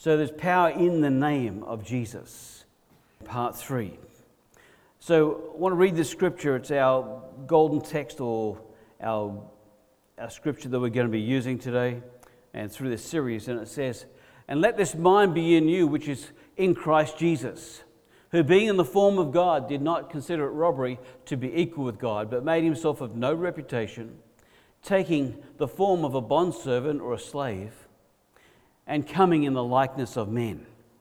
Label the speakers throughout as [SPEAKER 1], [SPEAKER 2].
[SPEAKER 1] So there's power in the name of Jesus. Part 3. So I want to read this scripture. It's our golden text, or our scripture that we're going to be using today and through this series. And it says, "And let this mind be in you, which is in Christ Jesus, who being in the form of God did not consider it robbery to be equal with God, but made himself of no reputation, taking the form of a bondservant or a slave, and coming in the likeness of men.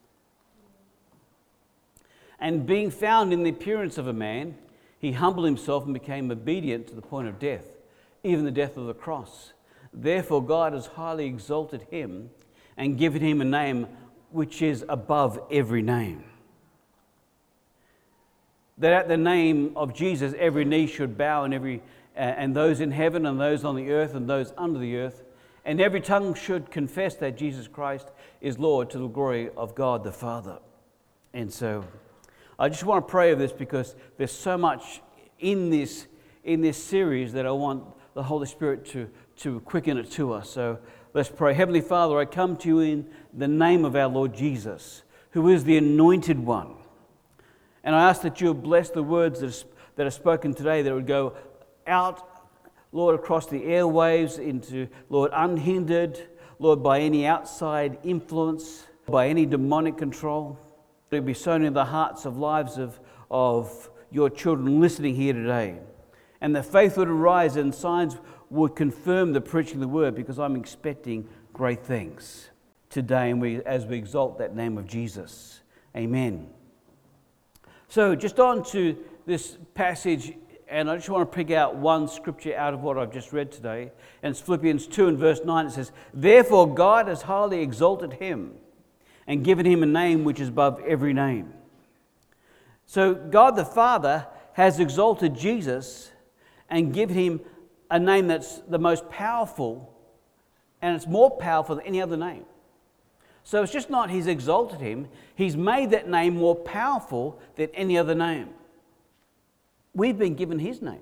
[SPEAKER 1] And being found in the appearance of a man, he humbled himself and became obedient to the point of death, even the death of the cross. Therefore God has highly exalted him and given him a name which is above every name, that at the name of Jesus every knee should bow, and those in heaven and those on the earth and those under the earth, and every tongue should confess that Jesus Christ is Lord, to the glory of God the Father." And so I just want to pray over this, because there's so much in this series that I want the Holy Spirit to quicken it to us. So let's pray. Heavenly Father, I come to you in the name of our Lord Jesus, who is the Anointed One. And I ask that you would bless the words that are spoken today, that would go out, Lord, across the airwaves into, Lord, unhindered, Lord, by any outside influence, by any demonic control. It would be sown in the hearts of lives of your children listening here today. And that faith would arise and signs would confirm the preaching of the word, because I'm expecting great things today, and as we exalt that name of Jesus. Amen. So just on to this passage, and I just want to pick out one scripture out of what I've just read today. And it's Philippians 2 and verse 9. It says, "Therefore God has highly exalted him and given him a name which is above every name." So God the Father has exalted Jesus and given him a name that's the most powerful, and it's more powerful than any other name. So it's just not he's exalted him, he's made that name more powerful than any other name. We've been given his name.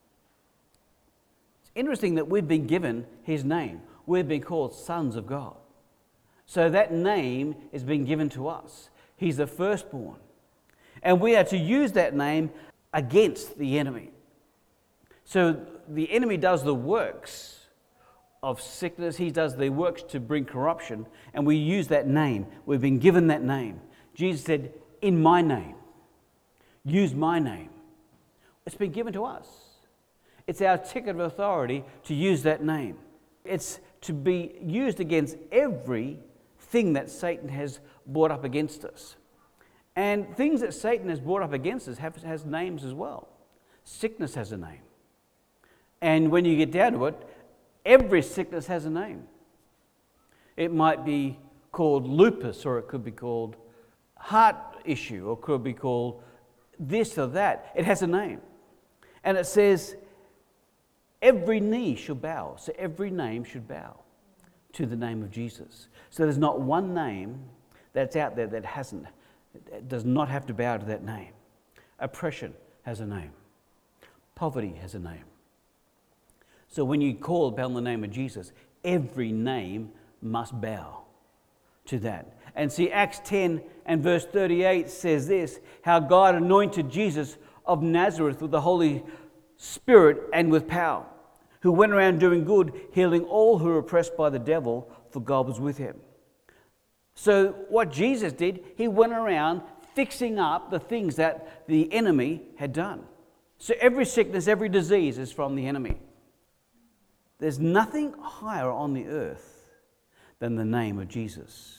[SPEAKER 1] It's interesting that we've been given his name. We've been called sons of God. So that name has been given to us. He's the firstborn. And we are to use that name against the enemy. So the enemy does the works of sickness. He does the works to bring corruption. And we use that name. We've been given that name. Jesus said, "In my name, use my name." It's been given to us. It's our ticket of authority to use that name. It's to be used against everything that Satan has brought up against us. And things that Satan has brought up against us has names as well. Sickness has a name. And when you get down to it, every sickness has a name. It might be called lupus, or it could be called heart issue, or it could be called this or that. It has a name. And it says, every knee shall bow. So every name should bow to the name of Jesus. So there's not one name that's out there that does not have to bow to that name. Oppression has a name. Poverty has a name. So when you call upon the name of Jesus, every name must bow to that. And see, Acts 10 and verse 38 says this, how God anointed Jesus of Nazareth with the Holy Spirit and with power, who went around doing good, healing all who were oppressed by the devil, for God was with him. So what Jesus did, he went around fixing up the things that the enemy had done. So every sickness, every disease is from the enemy. There's nothing higher on the earth than the name of Jesus.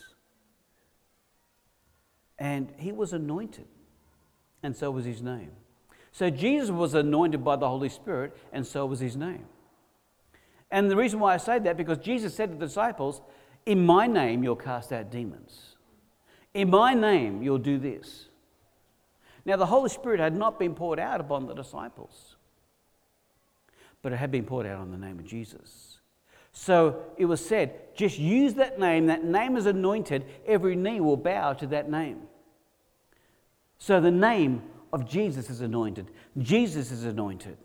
[SPEAKER 1] And he was anointed, and so was his name. So Jesus was anointed by the Holy Spirit, and so was his name. And the reason why I say that, because Jesus said to the disciples, in my name you'll cast out demons. In my name you'll do this. Now the Holy Spirit had not been poured out upon the disciples, but it had been poured out on the name of Jesus. So it was said, just use that name is anointed, every knee will bow to that name. So the name of Jesus is anointed. Jesus is anointed.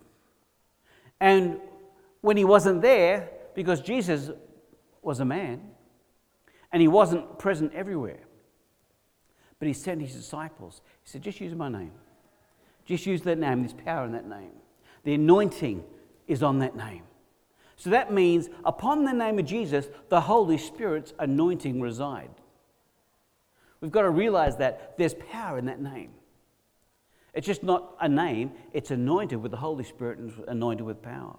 [SPEAKER 1] And when he wasn't there, because Jesus was a man, And he wasn't present everywhere. But he sent his disciples. He said, just use my name. Just use that name. There's power in that name. The anointing is on that name. So that means upon the name of Jesus, the Holy Spirit's anointing resides. We've got to realize that there's power in that name. It's just not a name, it's anointed with the Holy Spirit and anointed with power.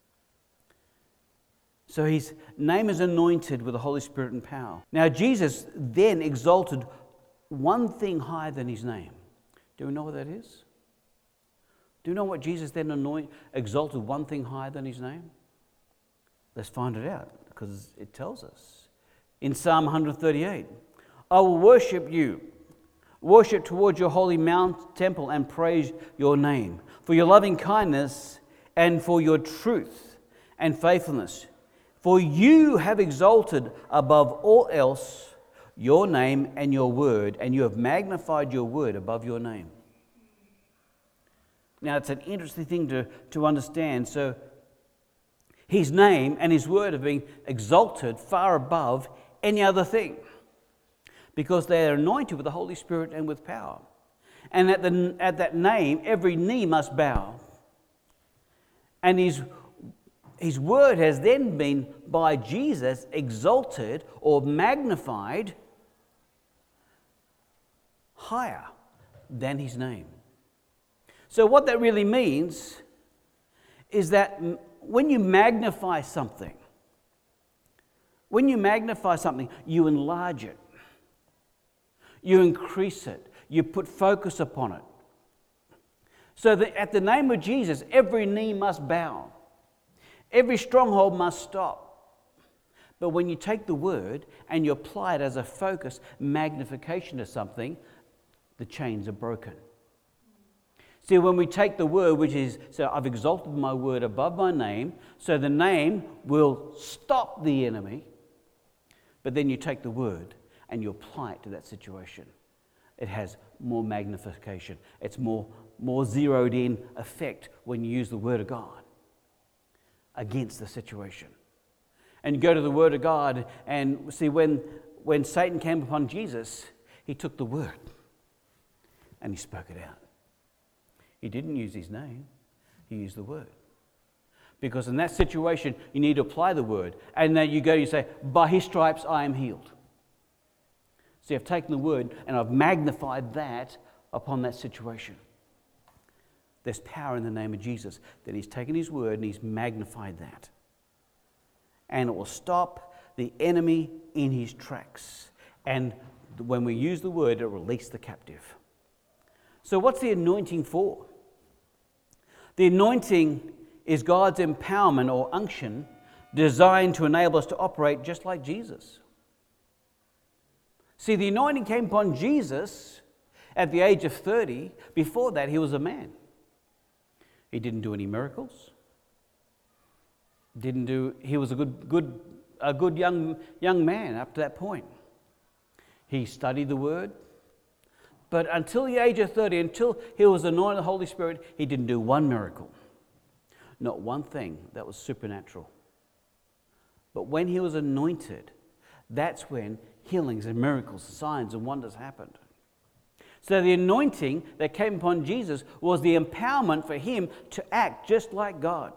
[SPEAKER 1] So his name is anointed with the Holy Spirit and power. Now Jesus then exalted one thing higher than his name. Do we know what that is? Do you know what Jesus then exalted one thing higher than his name? Let's find it out, because it tells us. In Psalm 138, I will worship you, worship towards your holy mount temple and praise your name for your loving kindness and for your truth and faithfulness. For you have exalted above all else your name and your word, and you have magnified your word above your name. Now, it's an interesting thing to understand. So, his name and his word have been exalted far above any other thing, because they are anointed with the Holy Spirit and with power. And at that name, every knee must bow. And his word has then been, by Jesus, exalted or magnified higher than his name. So what that really means is that when you magnify something, you enlarge it. You increase it. You put focus upon it. So that at the name of Jesus, every knee must bow. Every stronghold must stop. But when you take the word and you apply it as a focus, magnification to something, the chains are broken. See, when we take the word, which is, so I've exalted my word above my name, so the name will stop the enemy, but then you take the word and you apply it to that situation. It has more magnification. It's more zeroed in effect when you use the word of God against the situation. And you go to the word of God and see, when Satan came upon Jesus, he took the word and he spoke it out. He didn't use his name, he used the word. Because in that situation, you need to apply the word. And then you say, by his stripes I am healed. See, I've taken the word and I've magnified that upon that situation. There's power in the name of Jesus, that he's taken his word and he's magnified that. And it will stop the enemy in his tracks. And when we use the word, it will release the captive. So what's the anointing for? The anointing is God's empowerment or unction designed to enable us to operate just like Jesus. See, the anointing came upon Jesus at the age of 30. Before that, he was a man. He didn't do any miracles. He was a good young man up to that point. He studied the word. But until the age of 30, until he was anointed with the Holy Spirit, he didn't do one miracle. Not one thing that was supernatural. But when he was anointed, that's when healings and miracles, signs and wonders happened. So the anointing that came upon Jesus was the empowerment for him to act just like God.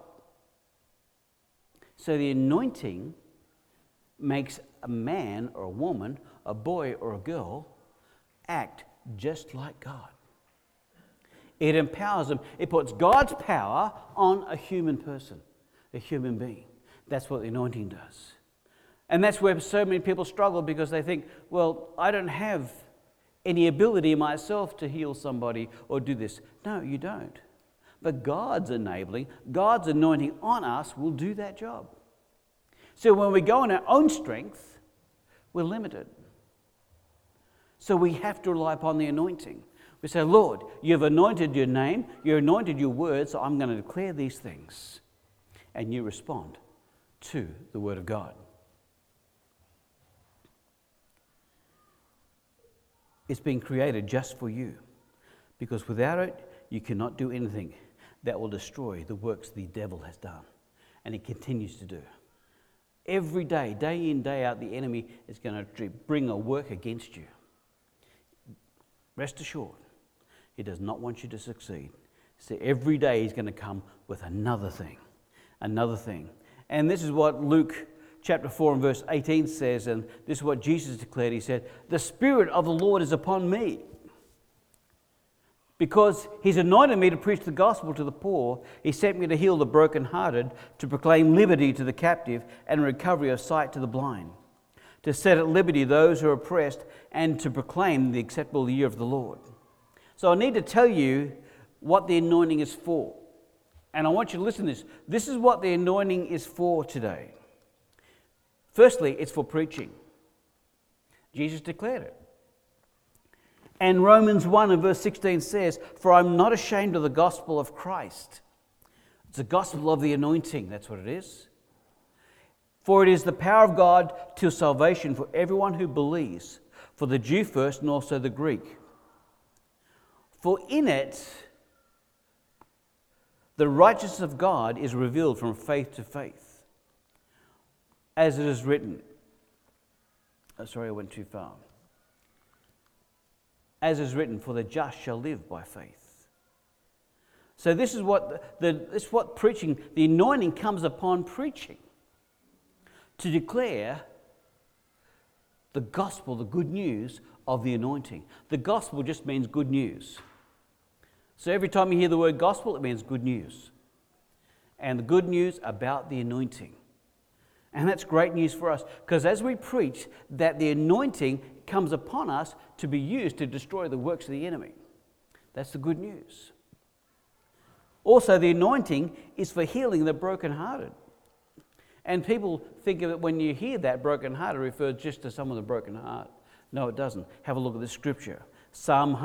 [SPEAKER 1] So the anointing makes a man or a woman, a boy or a girl, act just like God. It empowers them. It puts God's power on a human person, a human being. That's what the anointing does. And that's where so many people struggle, because they think, well, I don't have any ability myself to heal somebody or do this. No, you don't. But God's enabling, God's anointing on us will do that job. So when we go in our own strength, we're limited. So we have to rely upon the anointing. We say, Lord, you've anointed your name, you've anointed your word, so I'm going to declare these things. And you respond to the word of God. It's been created just for you, because without it, you cannot do anything that will destroy the works the devil has done, and he continues to do. Every day, day in, day out, the enemy is going to bring a work against you. Rest assured, he does not want you to succeed. So every day he's going to come with another thing. And this is what Luke chapter 4 and verse 18 says, and this is what Jesus declared. He said, "The Spirit of the Lord is upon me, because he's anointed me to preach the gospel to the poor. He sent me to heal the brokenhearted, to proclaim liberty to the captive and recovery of sight to the blind, to set at liberty those who are oppressed, and to proclaim the acceptable year of the Lord." So I need to tell you what the anointing is for. And I want you to listen to this. This is what the anointing is for today. Firstly, it's for preaching. Jesus declared it. And Romans 1 and verse 16 says, "For I'm not ashamed of the gospel of Christ." It's the gospel of the anointing. That's what it is. "For it is the power of God to salvation for everyone who believes, for the Jew first and also the Greek. For in it the righteousness of God is revealed from faith to faith. As it is written," I went too far. "As is written, for the just shall live by faith." So this is what preaching, the anointing comes upon preaching, to declare the gospel, the good news of the anointing. The gospel just means good news. So every time you hear the word gospel, it means good news. And the good news about the anointing. And that's great news for us, because as we preach that the anointing comes upon us to be used to destroy the works of the enemy. That's the good news. Also, the anointing is for healing the brokenhearted. And people think of it, when you hear that brokenhearted, it refers just to someone with a broken heart. No, it doesn't. Have a look at the scripture. Psalm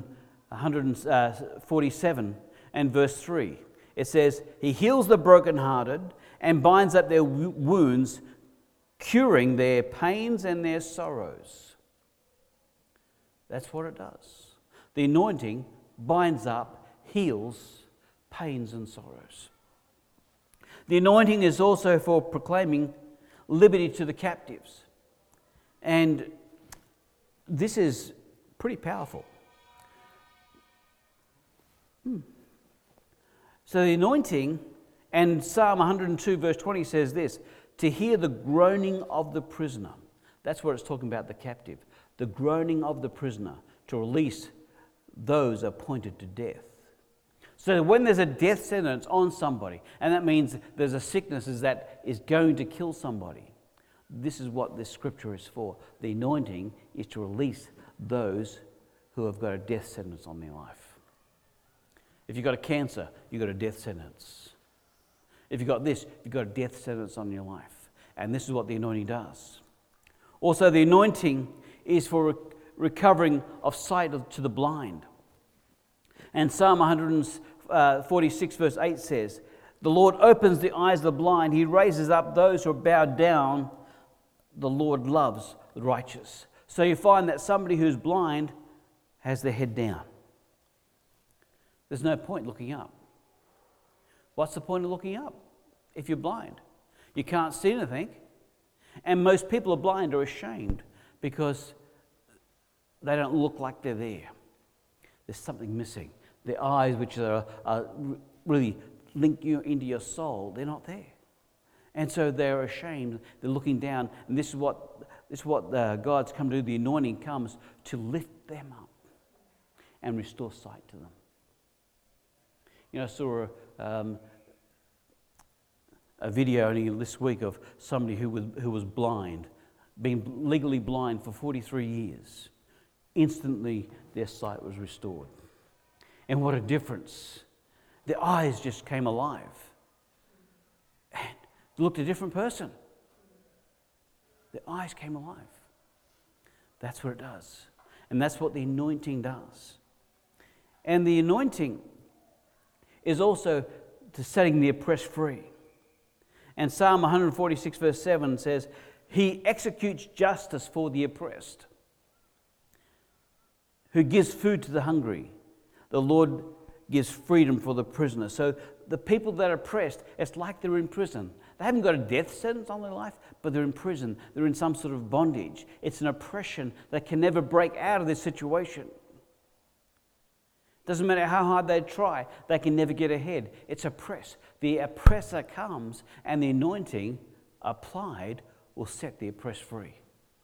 [SPEAKER 1] 147 and verse 3. It says, "He heals the brokenhearted and binds up their wounds, curing their pains and their sorrows." That's what it does. The anointing binds up, heals pains and sorrows. The anointing is also for proclaiming liberty to the captives. And this is pretty powerful. So the anointing, and Psalm 102 verse 20 says this, "To hear the groaning of the prisoner." That's what it's talking about, the captive. The groaning of the prisoner, to release those appointed to death. So when there's a death sentence on somebody, and that means there's a sickness that is going to kill somebody, this is what this scripture is for. The anointing is to release those who have got a death sentence on their life. If you've got a cancer, you've got a death sentence. If you've got this, you've got a death sentence on your life. And this is what the anointing does. Also, the anointing is for recovering of sight to the blind. And Psalm 146 verse 8 says, "The Lord opens the eyes of the blind. He raises up those who are bowed down. The Lord loves the righteous." So you find that somebody who's blind has their head down. There's no point looking up. What's the point of looking up if you're blind? You can't see anything. And most people who are blind are ashamed because they don't look like they're there. There's something missing. Their eyes, which are really link you into your soul, they're not there. And so they're ashamed. They're looking down. And this is what God's come to do. The anointing comes to lift them up and restore sight to them. You know, I saw a video only this week of somebody who was blind, being legally blind for 43 years. Instantly, their sight was restored. And what a difference. Their eyes just came alive. And looked a different person. Their eyes came alive. That's what it does. And that's what the anointing does. And the anointing is also to setting the oppressed free. And Psalm 146 verse 7 says, "He executes justice for the oppressed, who gives food to the hungry. The Lord gives freedom for the prisoner." So the people that are oppressed, it's like they're in prison. They haven't got a death sentence on their life, but they're in prison. They're in some sort of bondage. It's an oppression that can never break out of this situation. Doesn't matter how hard they try, they can never get ahead. It's oppressed. The oppressor comes, and the anointing applied will set the oppressed free.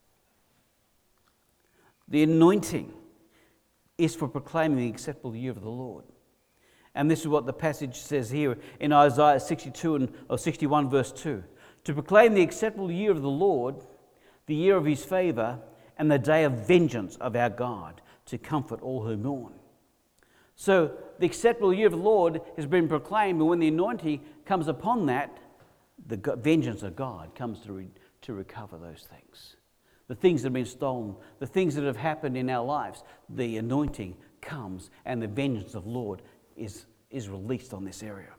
[SPEAKER 1] The anointing is for proclaiming the acceptable year of the Lord. And this is what the passage says here in Isaiah 61 verse 2. To proclaim the acceptable year of the Lord, the year of his favour, and the day of vengeance of our God, to comfort all who mourn. So the acceptable year of the Lord has been proclaimed, and when the anointing comes upon that, the vengeance of God comes to recover those things. The things that have been stolen, the things that have happened in our lives, the anointing comes and the vengeance of the Lord is released on this area.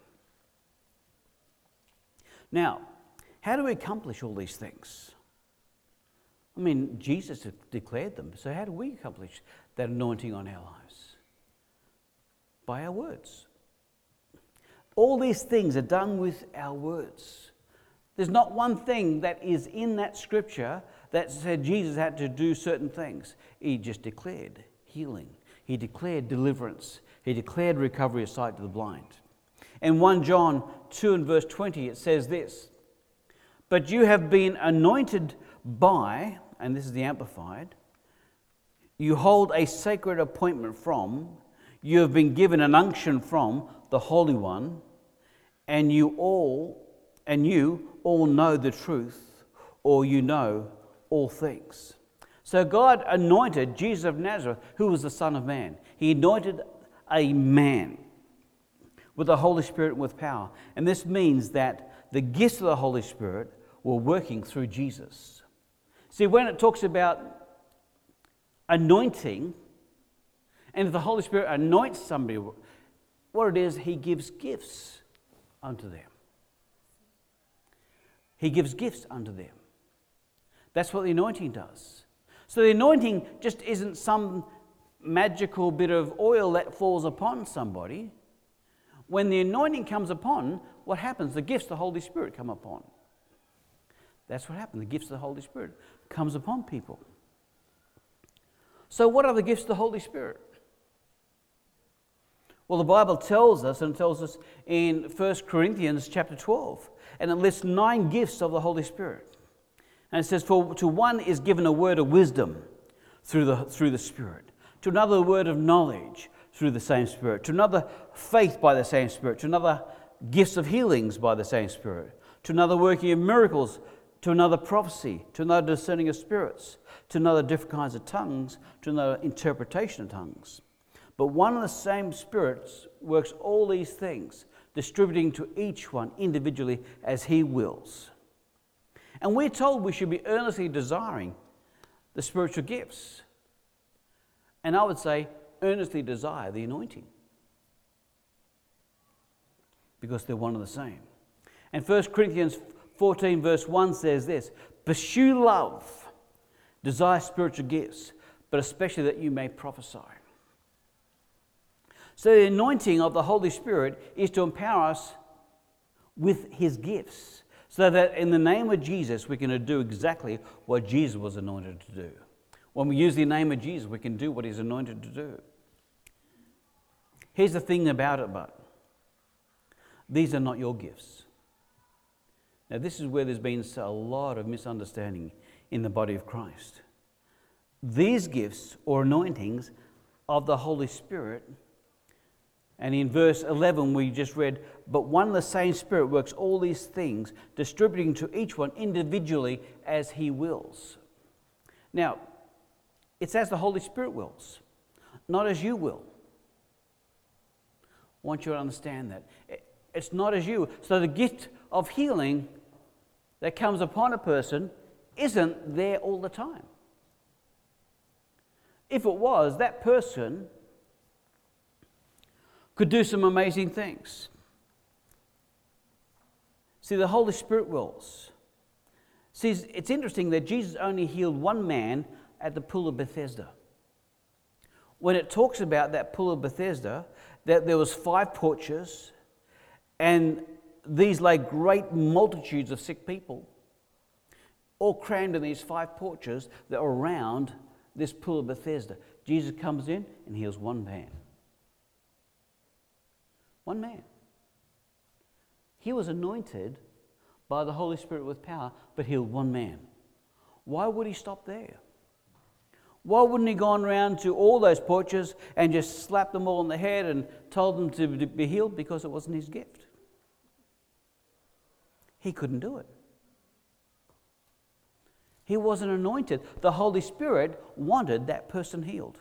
[SPEAKER 1] Now, how do we accomplish all these things? I mean, Jesus declared them, so how do we accomplish that anointing on our lives? By our words. All these things are done with our words. There's not one thing that is in that scripture that said Jesus had to do certain things. He just declared healing. He declared deliverance. He declared recovery of sight to the blind. In 1 John 2 and verse 20 it says this, but you have been anointed by, and this is the Amplified, you hold a sacred appointment from, you have been given an unction from the Holy One, and you all know the truth, or you know all things. So God anointed Jesus of Nazareth, who was the Son of Man. He anointed a man with the Holy Spirit and with power. And this means that the gifts of the Holy Spirit were working through Jesus. See, when it talks about anointing, and if the Holy Spirit anoints somebody, what it is, he gives gifts unto them. He gives gifts unto them. That's what the anointing does. So the anointing just isn't some magical bit of oil that falls upon somebody. When the anointing comes upon, what happens? The gifts of the Holy Spirit come upon. That's what happens. The gifts of the Holy Spirit comes upon people. So what are the gifts of the Holy Spirit? Well, the Bible tells us, and it tells us in 1 Corinthians chapter 12, and it lists 9 gifts of the Holy Spirit. And it says, for to one is given a word of wisdom through the Spirit, to another a word of knowledge through the same Spirit, to another faith by the same Spirit, to another gifts of healings by the same Spirit, to another working of miracles, to another prophecy, to another discerning of spirits, to another different kinds of tongues, to another interpretation of tongues. But one and the same Spirit works all these things, distributing to each one individually as he wills. And we're told we should be earnestly desiring the spiritual gifts. And I would say, earnestly desire the anointing. Because they're one and the same. And 1 Corinthians 14 verse 1 says this, pursue love, desire spiritual gifts, but especially that you may prophesy. So the anointing of the Holy Spirit is to empower us with his gifts, so that in the name of Jesus we can do exactly what Jesus was anointed to do. When we use the name of Jesus, we can do what he's anointed to do. Here's the thing about it, but these are not your gifts. Now, this is where there's been a lot of misunderstanding in the body of Christ. These gifts or anointings of the Holy Spirit, and in verse 11 we just read, but one and the same Spirit works all these things, distributing to each one individually as he wills. Now, it's as the Holy Spirit wills, not as you will. I want you to understand that. It's not as you. So the gift of healing that comes upon a person isn't there all the time. If it was, that person could do some amazing things. See, the Holy Spirit wills. See, it's interesting that Jesus only healed one man at the pool of Bethesda. When it talks about that pool of Bethesda, that there was 5 porches, and these lay great multitudes of sick people, all crammed in these 5 porches that were around this pool of Bethesda. Jesus comes in and heals one man. One man. He was anointed by the Holy Spirit with power, but healed one man. Why would he stop there? Why wouldn't he gone around to all those porches and just slapped them all on the head and told them to be healed? Because it wasn't his gift. He couldn't do it. He wasn't anointed. The Holy Spirit wanted that person healed.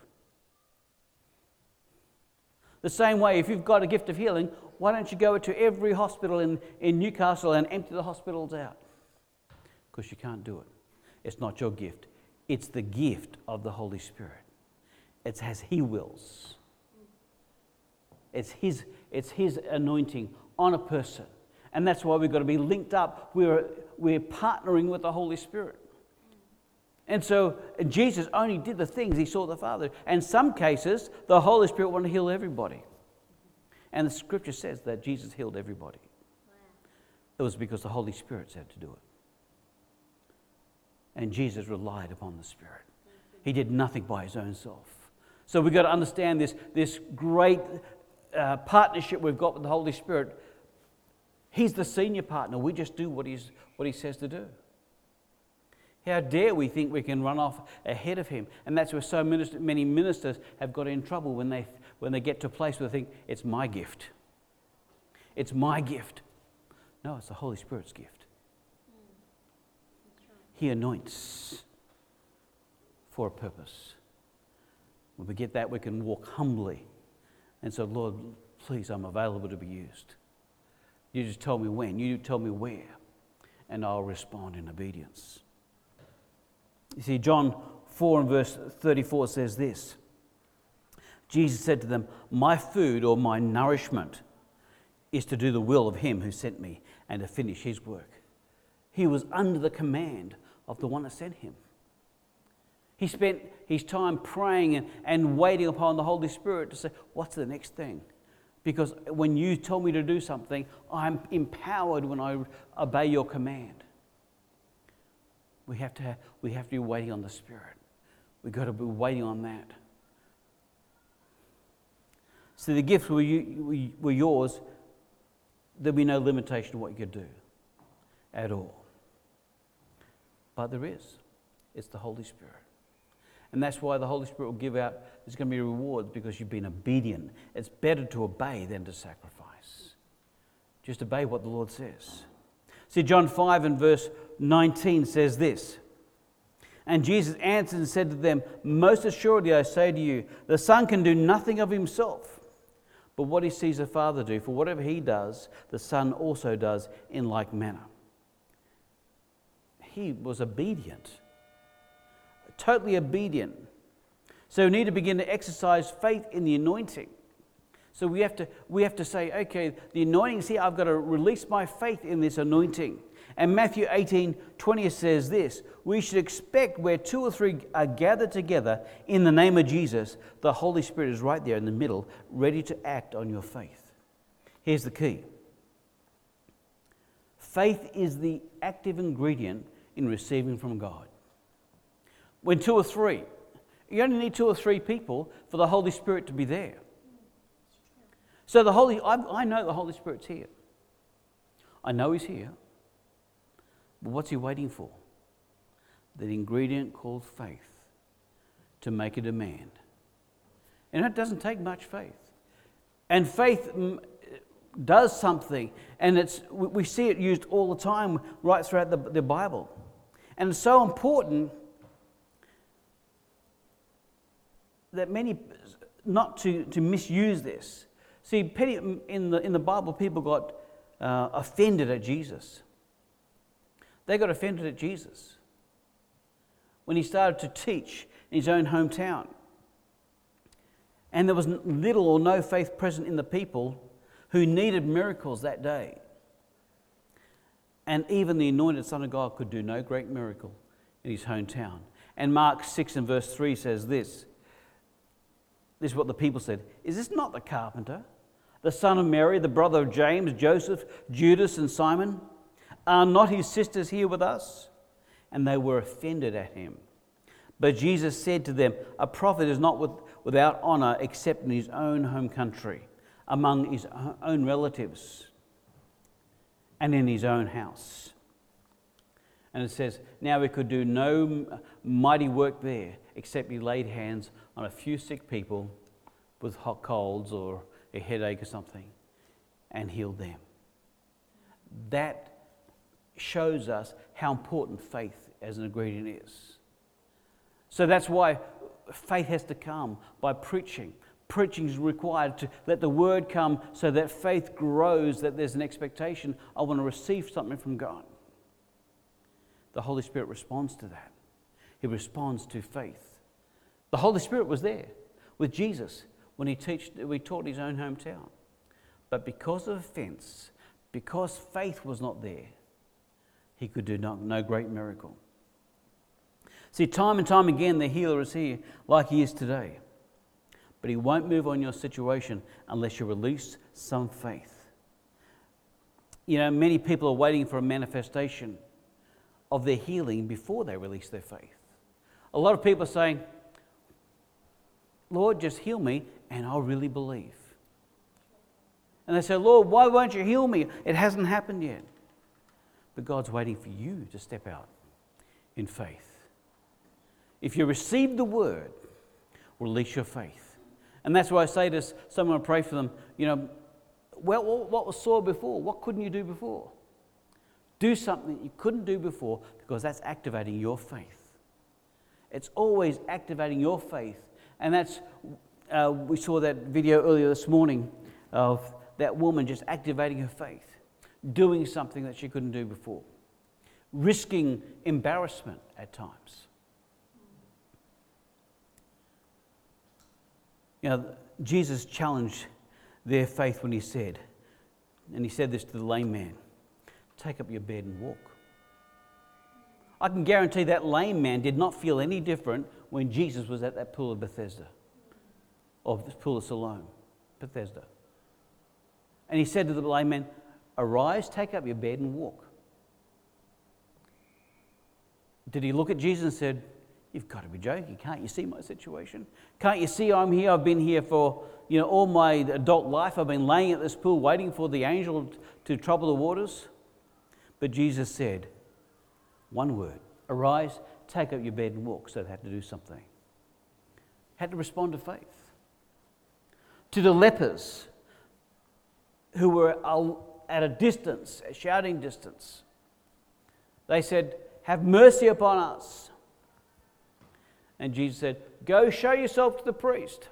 [SPEAKER 1] The same way, if you've got a gift of healing, why don't you go to every hospital in Newcastle and empty the hospitals out? Because you can't do it. It's not your gift. It's the gift of the Holy Spirit. It's as He wills. It's His anointing on a person. And that's why we've got to be linked up. We're partnering with the Holy Spirit. And so Jesus only did the things He saw the Father. And in some cases, the Holy Spirit wanted to heal everybody. And the Scripture says that Jesus healed everybody. Wow. It was because the Holy Spirit said to do it. And Jesus relied upon the Spirit. He did nothing by His own self. So we've got to understand this great partnership we've got with the Holy Spirit. He's the senior partner. We just do what He says to do. How dare we think we can run off ahead of Him? And that's where so many ministers have got in trouble when they get to a place where they think, it's my gift. It's my gift. No, it's the Holy Spirit's gift. He anoints for a purpose. When we get that, we can walk humbly and say, Lord, please, I'm available to be used. You just tell me when, you tell me where, and I'll respond in obedience. You see, John 4 and verse 34 says this. Jesus said to them, my food or my nourishment is to do the will of Him who sent me and to finish His work. He was under the command of the one that sent Him. He spent his time praying and waiting upon the Holy Spirit to say, what's the next thing? Because when you tell me to do something, I'm empowered when I obey your command. We have to be waiting on the Spirit. We've got to be waiting on that. So the gifts were yours. There'll be no limitation to what you could do at all. But there is. It's the Holy Spirit. And that's why the Holy Spirit will give out, there's going to be rewards because you've been obedient. It's better to obey than to sacrifice. Just obey what the Lord says. See, John 5 and verse 19 says this. And Jesus answered and said to them, most assuredly I say to you, the Son can do nothing of Himself, but what He sees the Father do. For whatever He does, the Son also does in like manner. He was obedient. Totally obedient. So we need to begin to exercise faith in the anointing. So we have to say, okay, the anointing is here. I've got to release my faith in this anointing. And Matthew 18:20 says this, we should expect where 2 or 3 are gathered together in the name of Jesus, the Holy Spirit is right there in the middle, ready to act on your faith. Here's the key. Faith is the active ingredient in receiving from God. When 2 or 3, you only need 2 or 3 people for the Holy Spirit to be there. So I know the Holy Spirit's here. I know He's here. But what's He waiting for? The ingredient called faith to make a demand. And it doesn't take much faith. And faith does something. And we see it used all the time right throughout the Bible. And it's so important that many not to misuse this. See, in the Bible, people got offended at Jesus. They got offended at Jesus when He started to teach in His own hometown. And there was little or no faith present in the people who needed miracles that day. And even the anointed Son of God could do no great miracle in His hometown. And Mark 6 and verse 3 says this. This is what the people said. Is this not the carpenter? the son of Mary, the brother of James, Joseph, Judas, and Simon? Are not his sisters here with us?" And they were offended at him. But Jesus said to them, "A prophet is not without honor except in his own home country, among his own relatives, and in his own house." And it says, "Now he could do no mighty work there, except he laid hands on a few sick people with hot colds or a headache or something, and healed them." That shows us how important faith as an ingredient is. So that's why faith has to come by preaching. Preaching is required to let the word come so that faith grows, that there's an expectation, I want to receive something from God. The Holy Spirit responds to that. He responds to faith. The Holy Spirit was there with Jesus when he taught his own hometown. But because of offense, because faith was not there, he could do no great miracle. See, time and time again, the healer is here like he is today. But he won't move on your situation unless you release some faith. You know, many people are waiting for a manifestation of their healing before they release their faith. A lot of people are saying, "Lord, just heal me and I'll really believe." And they say, "Lord, why won't you heal me? It hasn't happened yet." But God's waiting for you to step out in faith. If you receive the word, release your faith. And that's why I say to someone, I pray for them, well, what was sore before? What couldn't you do before? Do something you couldn't do before, because that's activating your faith. It's always activating your faith. And that's, we saw that video earlier this morning of that woman just activating her faith, doing something that she couldn't do before, risking embarrassment at times. Jesus challenged their faith when he said this to the lame man, "Take up your bed and walk." I can guarantee that lame man did not feel any different when Jesus was at that pool of Bethesda, or the pool of Siloam, Bethesda. And he said to the lame man, "Arise, take up your bed and walk." Did he look at Jesus and said, "You've got to be joking. Can't you see my situation? Can't you see I'm here? I've been here for all my adult life. I've been laying at this pool waiting for the angel to trouble the waters." But Jesus said one word, "Arise, take up your bed and walk." So they had to do something. Had to respond to faith. To the lepers who were at a distance, a shouting distance, they said, "Have mercy upon us." And Jesus said, "Go show yourself to the priest."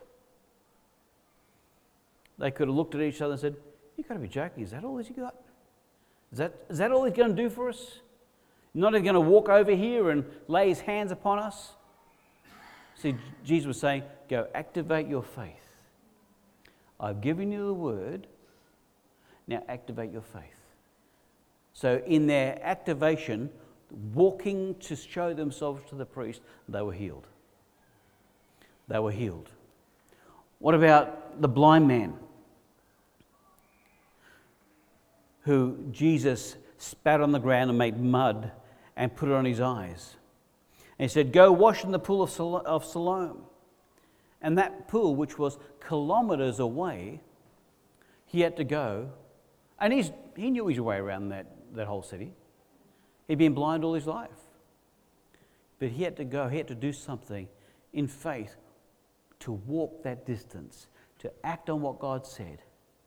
[SPEAKER 1] They could have looked at each other and said, "You've got to be joking. Is that all he's got? Is that all he's going to do for us? Not going to walk over here and lay his hands upon us?" See, Jesus was saying, go activate your faith. I've given you the word. Now activate your faith. So in their activation, walking to show themselves to the priest, they were healed. They were healed. What about the blind man who Jesus spat on the ground and made mud and put it on his eyes? And he said, "Go wash in the pool of Siloam." And that pool, which was kilometers away, he had to go. And he knew his way around that whole city. He'd been blind all his life. But he had to go, he had to do something in faith to walk that distance, to act on what God said.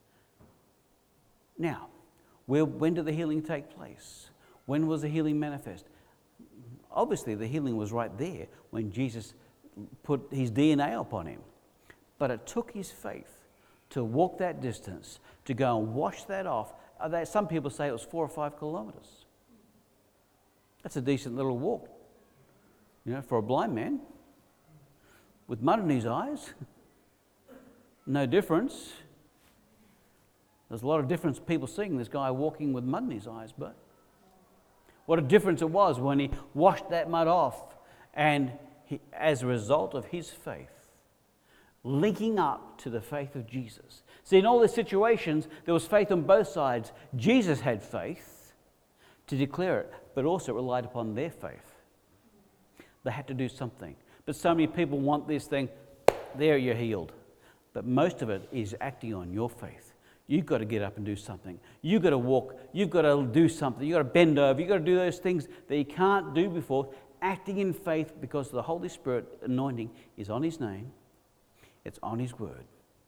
[SPEAKER 1] Now, when did the healing take place? When was the healing manifest? Obviously, the healing was right there when Jesus put his DNA upon him. But it took his faith to walk that distance, to go and wash that off. Some people say it was 4 or 5 kilometers. That's a decent little walk, for a blind man with mud in his eyes. No difference. There's a lot of difference people seeing this guy walking with mud in his eyes, but what a difference it was when he washed that mud off, and as a result of his faith, linking up to the faith of Jesus. See, in all these situations, there was faith on both sides. Jesus had faith to declare it, but also relied upon their faith. They had to do something. But so many people want this thing, there you're healed. But most of it is acting on your faith. You've got to get up and do something. You've got to walk. You've got to do something. You've got to bend over. You've got to do those things that you can't do before. Acting in faith because the Holy Spirit anointing is on His name. It's on His word.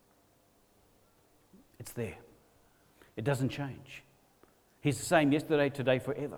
[SPEAKER 1] It's there. It doesn't change. He's the same yesterday, today, forever.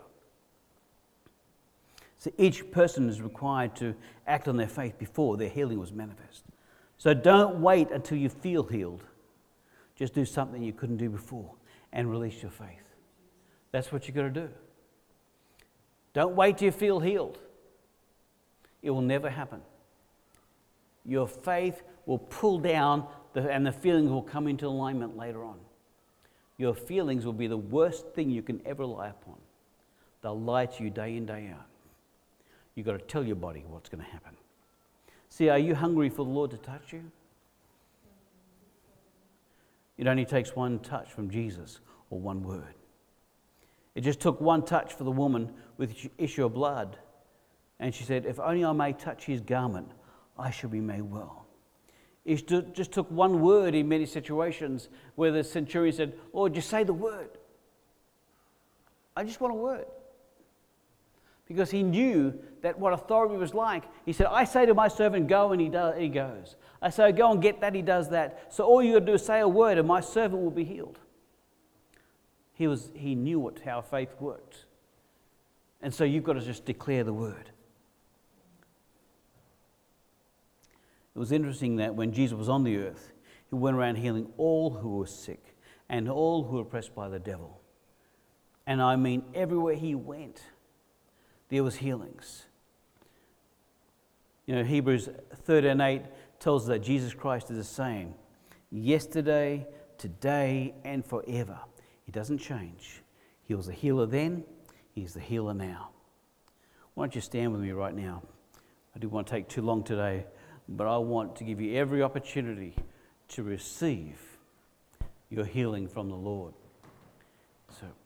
[SPEAKER 1] So each person is required to act on their faith before their healing was manifest. So don't wait until you feel healed. Just do something you couldn't do before and release your faith. That's what you've got to do. Don't wait till you feel healed. It will never happen. Your faith will pull down and the feelings will come into alignment later on. Your feelings will be the worst thing you can ever rely upon. They'll lie to you day in, day out. You've got to tell your body what's going to happen. See, are you hungry for the Lord to touch you? It only takes one touch from Jesus or one word. It just took one touch for the woman with issue of blood. And she said, if only I may touch his garment, I shall be made well. It just took one word in many situations where the centurion said, Lord, just say the word. I just want a word. Because he knew that what authority was like. He said, I say to my servant, go, and he goes. I say, go and get that, he does that. So all you got to do is say a word, and my servant will be healed. He knew how faith worked. And so you've got to just declare the word. It was interesting that when Jesus was on the earth, he went around healing all who were sick and all who were oppressed by the devil. And I mean, everywhere he went, there was healings. You know, Hebrews 13:8 tells us that Jesus Christ is the same yesterday, today, and forever. He doesn't change. He was a healer then. He's the healer now. Why don't you stand with me right now? I didn't want to take too long today, but I want to give you every opportunity to receive your healing from the Lord. So